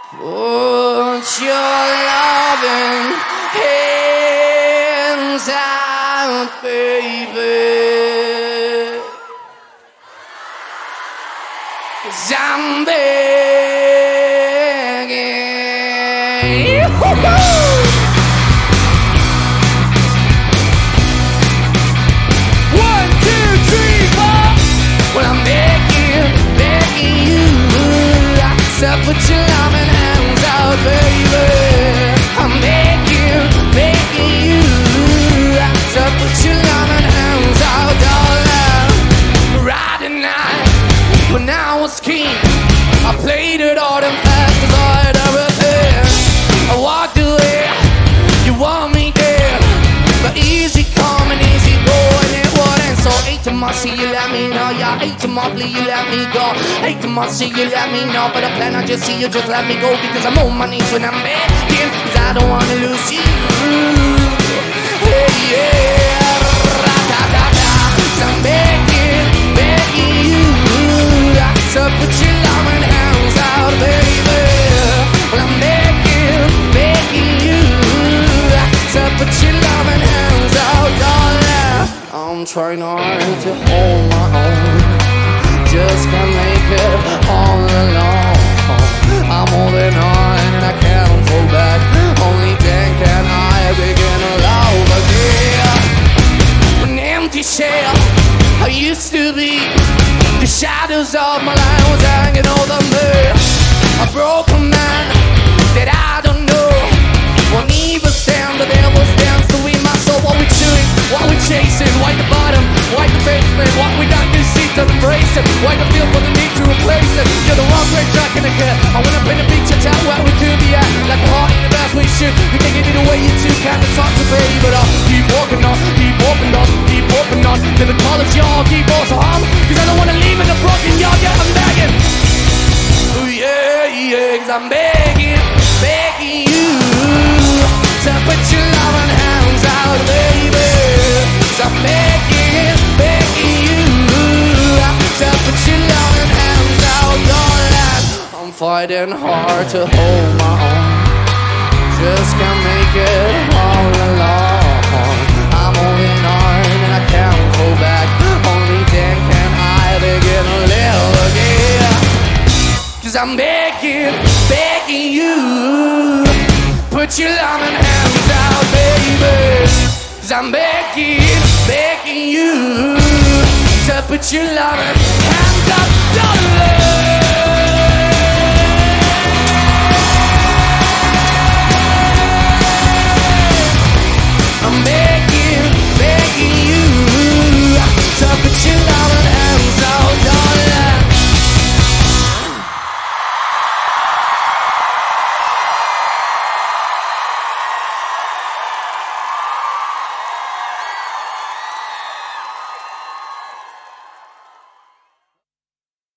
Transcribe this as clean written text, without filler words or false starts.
Put your loving hands out, baby, 'cause I'm begging. One, two, three, four. Well, I'm begging, begging you. So put your loving hands out, baby. I'm begging, begging you. So put your loving hands out, darling. Right tonight, when I was king, I played it hard and fast 'cause I had everything. I walked away, you want me there, but easy come and easy go, and it wasn't so. 8 to my see you let me know, yeah. 8 to my plea you let me go. 8 to my see you let me know, but the plan I just see you just let me go, because I'm on my knees when I'm begging, 'cause I don't wanna lose you. Hey, yeah, ra-da-da-da. 'Cause I'm begging, begging you. So put your loving hands out, baby. Well, I'm begging, begging you. So put your loving hands out, darling. I'm trying hard to hold my own, just can't make it all alone. I'm holding on and I can't hold back. Only then can I begin to love again. An empty shell I used to be. The shadows of my life was hanging over me. A broken man that I don't know won't even stand, the devil stands to win my soul. What we chewing, what we chasing, why the bottom, why the basement, what we got this seat to embrace it, why the feel for the need to replace it. You're the wrong great track in the cat. I wanna paint a picture, tell where we could be at, like a heart in the best way should. You can get it away, you too can't, it's hard to pay, but I'll keep walking on, keep walking on, keep walking on, till the college y'all keep on so hard, 'cause I don't wanna leave in a broken yard, yeah, I'm begging. Oh yeah, yeah, 'cause I'm begging, begging you. So put your loving hands out, baby. 'Cause I'm begging, begging you. So put your loving hands out, darling. I'm fighting hard to hold my own, just can't make it all alone. I'm holding on and I can't go back. Only then can I begin to live again. 'Cause I'm begging, begging you. Put your loving hands out, baby. 'Cause I'm begging, begging you. To put your loving hands out, darling. I'm begging, begging you. To put your loving